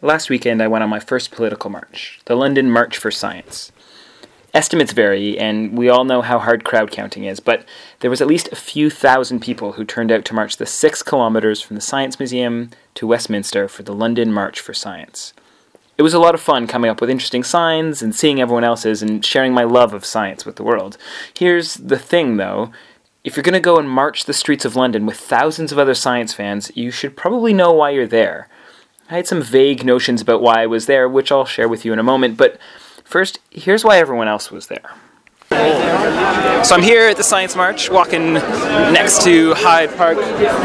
Last weekend I went on my first political march, the London March for Science. Estimates vary, and we all know how hard crowd counting is, but there was at least a few thousand people who turned out to march the 6 kilometres from the Science Museum to Westminster for the London March for Science. It was a lot of fun coming up with interesting signs and seeing everyone else's and sharing my love of science with the world. Here's the thing, though. If you're going to go and march the streets of London with thousands of other science fans, you should probably know why you're there. I had some vague notions about why I was there, which I'll share with you in a moment, but first, here's why everyone else was there. So I'm here at the Science March, walking next to Hyde Park,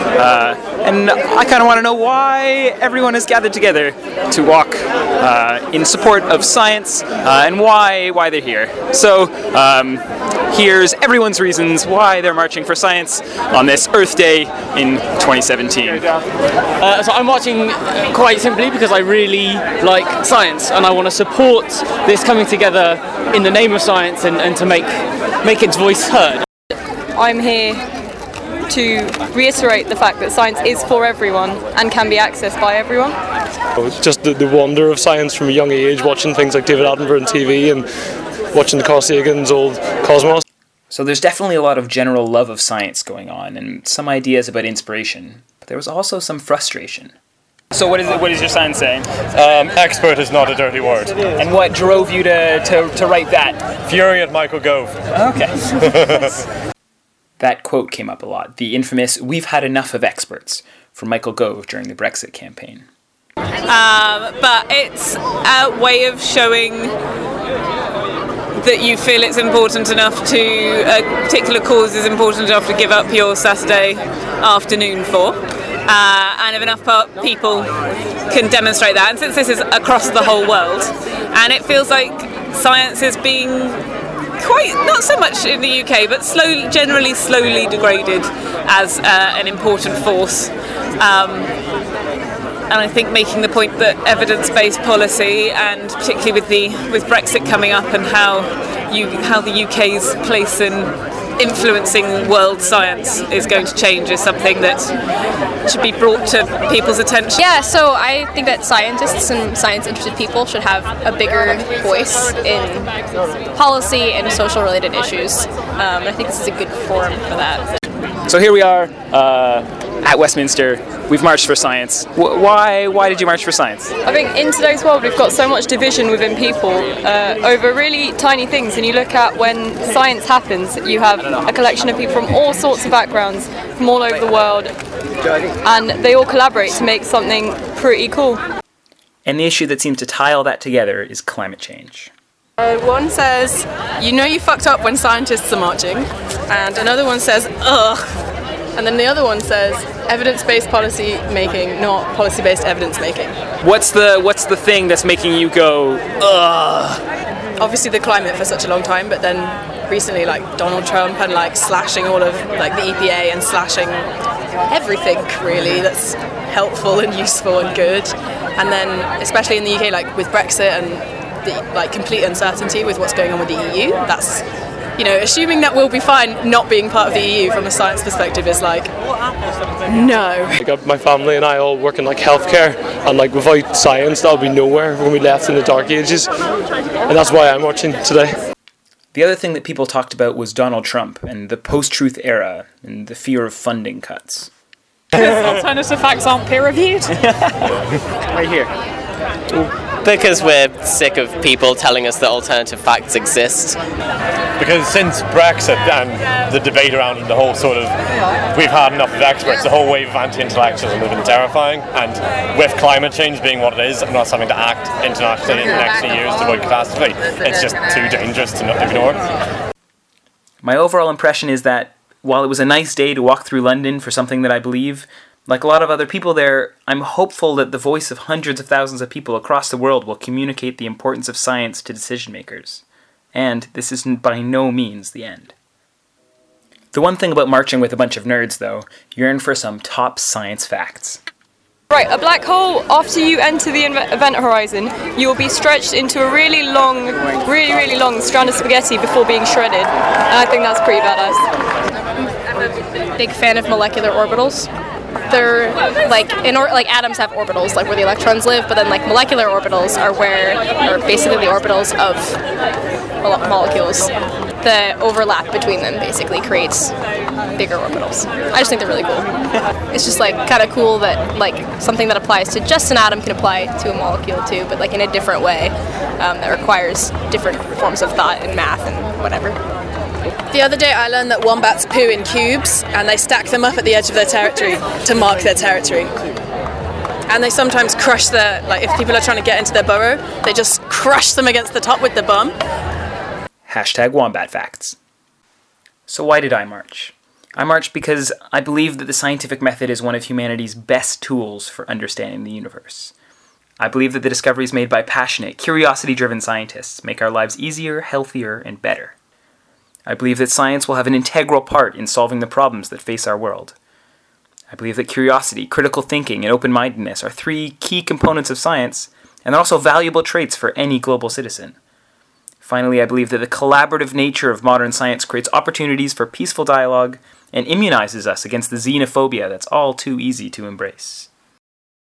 and I kind of want to know why everyone is gathered together to walk in support of science, and why they're here. So here's everyone's reasons why they're marching for science on this Earth Day in 2017. So I'm marching quite simply because I really like science, and I want to support this coming together in the name of science and to make its voice heard. I'm here to reiterate the fact that science is for everyone and can be accessed by everyone. Just the wonder of science from a young age, watching things like David Attenborough on TV and watching Carl Sagan's old Cosmos. So there's definitely a lot of general love of science going on and some ideas about inspiration, but there was also some frustration. So what is your sign saying? Expert is not a dirty word. And what drove you to write that? Fury at Michael Gove. Okay. That quote came up a lot, the infamous "We've had enough of experts" from Michael Gove during the Brexit campaign. But it's a way of showing that you feel it's important enough a particular cause is important enough to give up your Saturday afternoon for. And if enough people can demonstrate that, and since this is across the whole world, and it feels like science is being quite, not so much in the UK, but generally slowly degraded as an important force. And I think making the point that evidence-based policy, and particularly with Brexit coming up, and how the UK's place in influencing world science is going to change is something that should be brought to people's attention. Yeah, so I think that scientists and science-interested people should have a bigger voice in policy and social-related issues. And I think this is a good forum for that. So here we are at Westminster. We've marched for science. Why did you march for science? I think in today's world we've got so much division within people over really tiny things, and you look at when science happens, you have a collection of people from all sorts of backgrounds from all over the world, and they all collaborate to make something pretty cool. And the issue that seems to tie all that together is climate change. One says, you know you fucked up when scientists are marching, and another one says, ugh. And then the other one says, evidence-based policy making, not policy-based evidence making. What's the thing that's making you go, ugh? Obviously the climate for such a long time, but then recently like Donald Trump and like slashing all of like the EPA and slashing everything really that's helpful and useful and good. And then especially in the UK, like with Brexit and the like complete uncertainty with what's going on with the EU, that's, you know, assuming that we'll be fine not being part of the EU from a science perspective is like, no. Like my family and I all work in like healthcare, and like without science that would be nowhere when we left in the dark ages, and that's why I'm watching today. The other thing that people talked about was Donald Trump and the post-truth era and the fear of funding cuts. Alternative facts aren't peer-reviewed. Right here. Because we're sick of people telling us that alternative facts exist. Because since Brexit and the debate around the whole sort of, we've had enough of experts, the whole wave of anti-intellectualism has been terrifying, and with climate change being what it is, and us having to act internationally in the next few years to avoid catastrophe, it's just too dangerous to not ignore. My overall impression is that while it was a nice day to walk through London for something that I believe, like a lot of other people there, I'm hopeful that the voice of hundreds of thousands of people across the world will communicate the importance of science to decision makers. And this is by no means the end. The one thing about marching with a bunch of nerds, though, you're in for some top science facts. Right, a black hole, after you enter the event horizon, you will be stretched into a really long strand of spaghetti before being shredded. And I think that's pretty badass. I'm a big fan of molecular orbitals. they're like like atoms have orbitals, like where the electrons live, but then like molecular orbitals are basically the orbitals of molecules. The overlap between them basically creates bigger orbitals. I just think they're really cool. It's just like kind of cool that like something that applies to just an atom can apply to a molecule too, but like in a different way that requires different forms of thought and math and whatever. The other day I learned that wombats poo in cubes and they stack them up at the edge of their territory to mark their territory. And they sometimes crush if people are trying to get into their burrow, they just crush them against the top with the bum. #Wombat Facts. So why did I march? I marched because I believe that the scientific method is one of humanity's best tools for understanding the universe. I believe that the discoveries made by passionate, curiosity-driven scientists make our lives easier, healthier, and better. I believe that science will have an integral part in solving the problems that face our world. I believe that curiosity, critical thinking, and open-mindedness are 3 key components of science, and they're also valuable traits for any global citizen. Finally, I believe that the collaborative nature of modern science creates opportunities for peaceful dialogue and immunizes us against the xenophobia that's all too easy to embrace.